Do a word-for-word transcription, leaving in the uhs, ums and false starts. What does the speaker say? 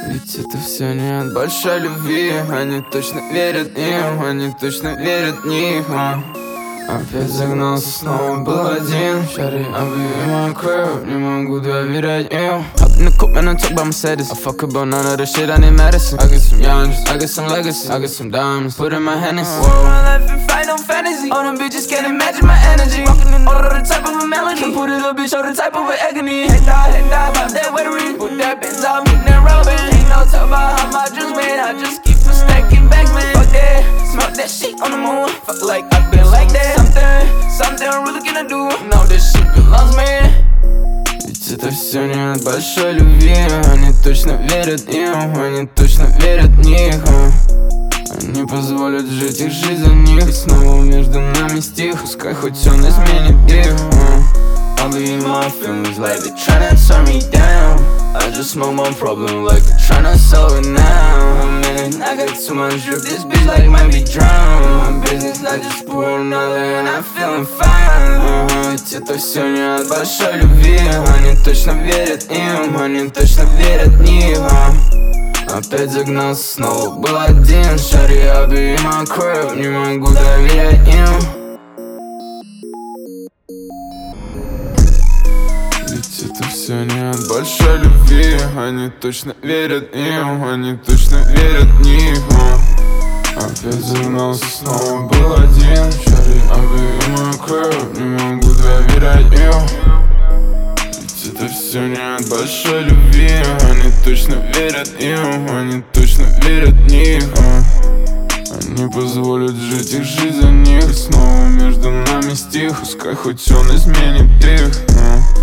Ведь это все не от большой любви. Они точно верят им, они точно верят в них, а. Опять загнался, снова был один. Shawty, I'll be in my crib, не могу доверять им. Hop in the coupe, man, I'm talk by Mercedes. I fuck about none of the shit, I need medicine. I got some youngs, I got some legacy, I got some diamonds, put in my Hennessy. Whoa, run life and fight on fantasy. All them bitches can't imagine my energy. Walking in order, the type of a melody. Can put it up, bitch, on the type of an agony. Hey dog, hey dog, pop that weathery. Put that Benz on me, that relevant. Ain't no talk about how my dreams made. I just keep a stacking back, man. Fuck that, smoke that shit on the moon. Fuck like I've been like that. Something, something I'm really gonna do. No, this shit belongs, man. Ведь это все не от большой любви. Они точно верят им, они точно верят в них, а. Они позволят жить их жизнь за них. И снова между нами стих, пускай хоть он изменит их, а. I'll be in my feelings like they tryna turn me down. I just smoke my problem like they tryna solve it now. Man, I got too much drip, this bitch like might be drowned. My business, I just pour another and I'm feeling fine, uh-huh. Ведь это все не от большой любви. Они точно верят им, они точно верят в них, а. Опять загнался, снова был один. Shawty, I'll be in my crib, не могу доверять им. Ведь это все не от большой любви. Они точно верят им, они точно верят в них, а. Опять загнался, снова был один. Shawty, I'll be in my crib, не могу доверять им. Ведь это все не от большой любви. Они точно верят им, они точно верят в них, а. Они позволят жить их жизнь за них. И снова между нами стих, пускай хоть он изменит их, а.